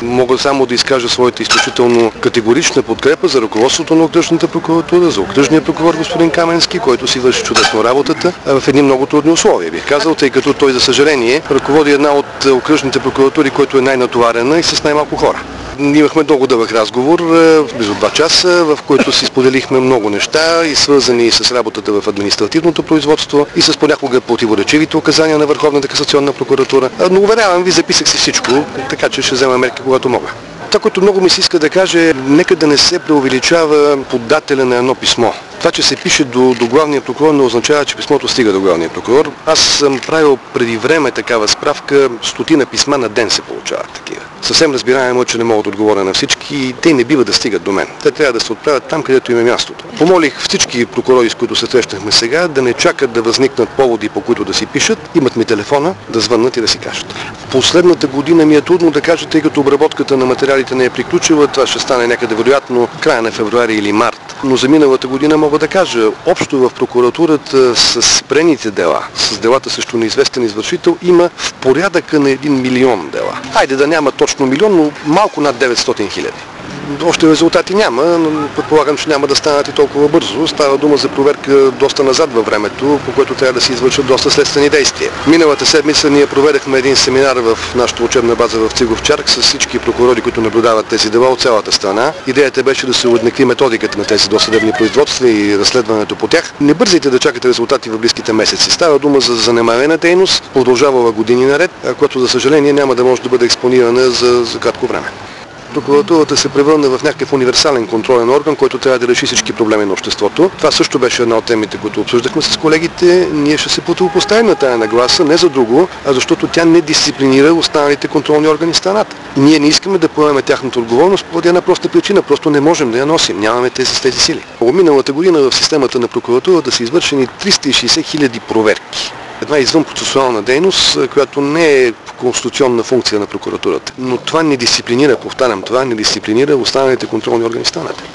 Мога само да изкажа своята изключително категорична подкрепа за ръководството на окръжната прокуратура, за окръжния прокурор господин Каменски, който си върши чудесно работата в едни много трудни условия, бих казал, тъй като той, за съжаление, ръководи една от окръжните прокуратури, която е най-натоварена и с най-малко хора. Имахме много дълъг разговор, близо 2 часа, в който си споделихме много неща и свързани с работата в административното производство и с понякога противоречивите указания на Върховната касационна прокуратура. Но уверявам ви, записах си всичко, така че ще взема мерки, когато мога. Това, което много ми се иска да кажа, нека да не се преувеличава подателя на едно писмо. Това, че се пише до главния прокурор, не означава, че писмото стига до главния прокурор. Аз съм правил преди време такава справка, 100 писма на ден се получават такива. Съвсем разбираемо, че не мога да отговоря на всички и те не бива да стигат до мен. Те трябва да се отправят там, където им е мястото. Помолих всички прокурори, с които се срещнахме сега, да не чакат да възникнат поводи, по които да си пишат. Имат ми телефона, да звъннат и да си кажат. Последната година ми е трудно да кажа, тъй като обработката на материалите не е приключила. Това ще стане някъде вероятно края на февруари или март. Но за миналата година мога да кажа, общо в прокуратурата с спрените дела, с делата срещу неизвестен извършител, има в порядъка на 1 милион дела. Хайде да няма точно милион, но малко над 900 хиляди. Още резултати няма, но предполагам, че няма да станат и толкова бързо. Става дума за проверка доста назад във времето, по което трябва да се извършат доста следствени действия. Миналата седмица ние проведахме един семинар в нашата учебна база в Цигов-Чарк с всички прокурори, които наблюдават тези дела от цялата страна. Идеята беше да се уеднакви методиката на тези досъдебни производства и разследването по тях. Не бързайте да чакате резултати в близките месеци. Става дума за занемарена дейност, продължавала години наред, която за съжаление няма да може да бъде експонирана за кратко време. Прокуратурата се превърна в някакъв универсален контролен орган, който трябва да реши всички проблеми на обществото. Това също беше една от темите, които обсъждахме с колегите. Ние ще се противопоставим на тая нагласа, не за друго, а защото тя не дисциплинира останалите контролни органи в страната. Ние не искаме да поемем тяхната отговорност поради една проста причина. Просто не можем да я носим. Нямаме тези сили. Миналата година в системата на прокуратурата са извършени 360 хиляди проверки. Една извънпроцесуална дейност, която не е конституционна функция на прокуратурата. Но това не дисциплинира, повтарям, това не дисциплинира останалите контролни органи в страната.